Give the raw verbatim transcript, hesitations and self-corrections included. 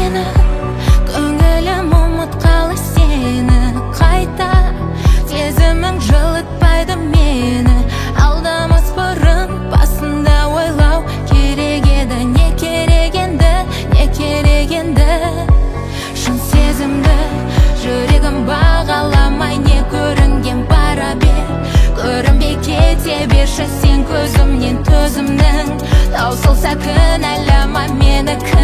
мені, көңілім ұмытқалы сені қайта. Сезімің жылытпайды мені, алдамас бұрын басында ойлау керек еді. Не керек енді, не керек енді? Шын сезімді жүрегім бағаламай, не көрінген бара бер, көрінбей кете берші сен көзімнен төзімнің. Таусылса кінәлама мені.